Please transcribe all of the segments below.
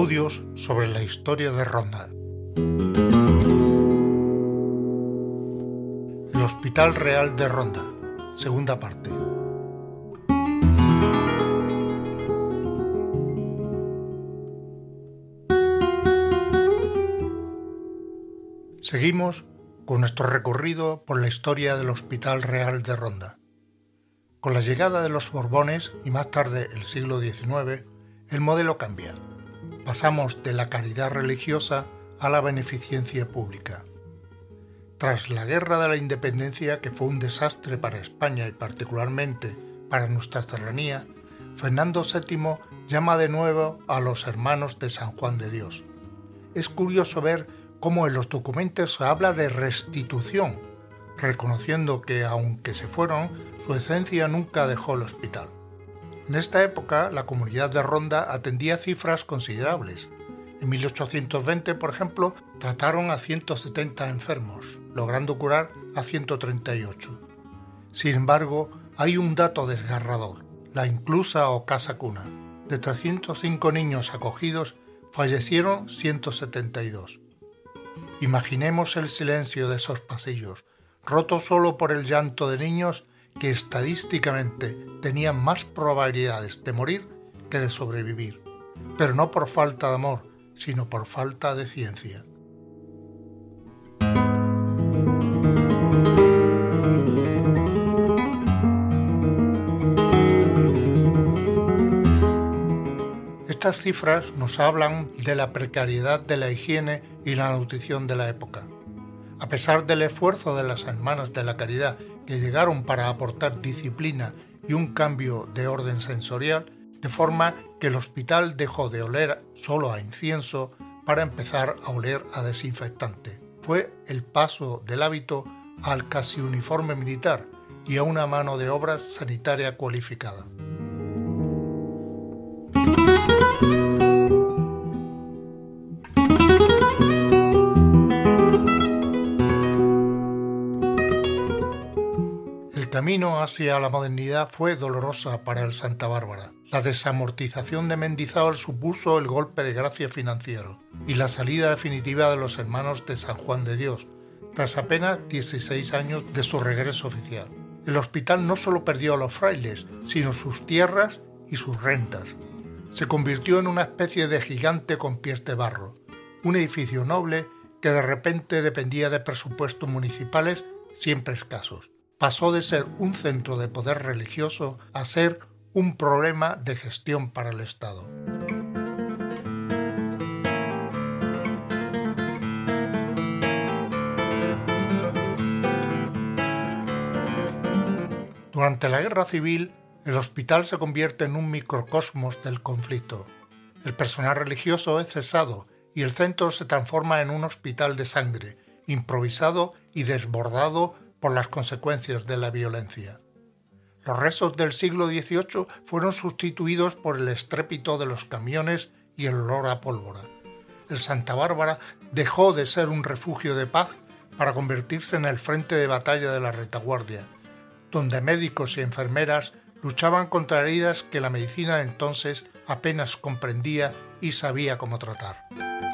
Audios sobre la historia de Ronda. El Hospital Real de Ronda, segunda parte. Seguimos con nuestro recorrido por la historia del Hospital Real de Ronda. Con la llegada de los Borbones y más tarde el siglo XIX, el modelo cambia. Pasamos de la caridad religiosa a la beneficencia pública. Tras la Guerra de la Independencia, que fue un desastre para España y particularmente para nuestra serranía, Fernando VII llama de nuevo a los hermanos de San Juan de Dios. Es curioso ver cómo en los documentos se habla de restitución, reconociendo que, aunque se fueron, su esencia nunca dejó el hospital. En esta época, la comunidad de Ronda atendía cifras considerables. En 1820, por ejemplo, trataron a 170 enfermos, logrando curar a 138. Sin embargo, hay un dato desgarrador: la inclusa o casa cuna. De 305 niños acogidos, fallecieron 172. Imaginemos el silencio de esos pasillos, roto solo por el llanto de niños que estadísticamente tenían más probabilidades de morir que de sobrevivir, pero no por falta de amor, sino por falta de ciencia. Estas cifras nos hablan de la precariedad de la higiene y la nutrición de la época. A pesar del esfuerzo de las hermanas de la caridad que llegaron para aportar disciplina y un cambio de orden sensorial, de forma que el hospital dejó de oler solo a incienso para empezar a oler a desinfectante. Fue el paso del hábito al casi uniforme militar y a una mano de obra sanitaria cualificada. El camino hacia la modernidad fue dolorosa para el Santa Bárbara. La desamortización de Mendizábal supuso el golpe de gracia financiero y la salida definitiva de los hermanos de San Juan de Dios, tras apenas 16 años de su regreso oficial. El hospital no solo perdió a los frailes, sino sus tierras y sus rentas. Se convirtió en una especie de gigante con pies de barro, un edificio noble que de repente dependía de presupuestos municipales siempre escasos. Pasó de ser un centro de poder religioso a ser un problema de gestión para el Estado. Durante la Guerra Civil, el hospital se convierte en un microcosmos del conflicto. El personal religioso es cesado y el centro se transforma en un hospital de sangre, improvisado y desbordado por las consecuencias de la violencia. Los restos del siglo XVIII fueron sustituidos por el estrépito de los camiones y el olor a pólvora. El Santa Bárbara dejó de ser un refugio de paz para convertirse en el frente de batalla de la retaguardia, donde médicos y enfermeras luchaban contra heridas que la medicina de entonces apenas comprendía y sabía cómo tratar.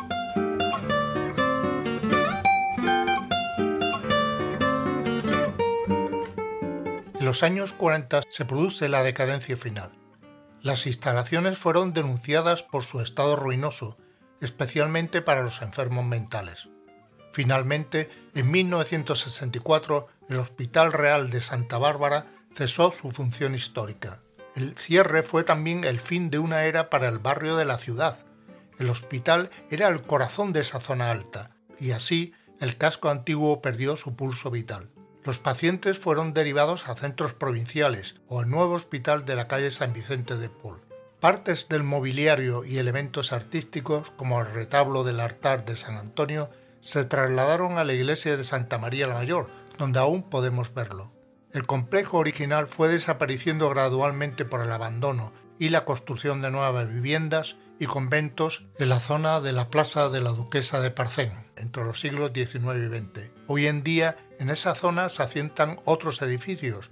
En los años 40 se produce la decadencia final. Las instalaciones fueron denunciadas por su estado ruinoso, especialmente para los enfermos mentales. Finalmente, en 1964, el Hospital Real de Santa Bárbara cesó su función histórica. El cierre fue también el fin de una era para el barrio de la ciudad. El hospital era el corazón de esa zona alta, y así el casco antiguo perdió su pulso vital. Los pacientes fueron derivados a centros provinciales o al nuevo hospital de la calle San Vicente de Paul. Partes del mobiliario y elementos artísticos, como el retablo del altar de San Antonio, se trasladaron a la iglesia de Santa María la Mayor, donde aún podemos verlo. El complejo original fue desapareciendo gradualmente por el abandono y la construcción de nuevas viviendas y conventos en la zona de la Plaza de la Duquesa de Parcén, entre los siglos XIX y XX. Hoy en día, en esa zona se asientan otros edificios.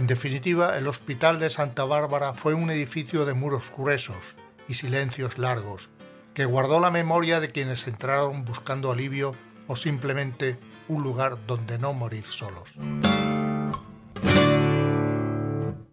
En definitiva, el Hospital de Santa Bárbara fue un edificio de muros gruesos y silencios largos, que guardó la memoria de quienes entraron buscando alivio o simplemente un lugar donde no morir solos.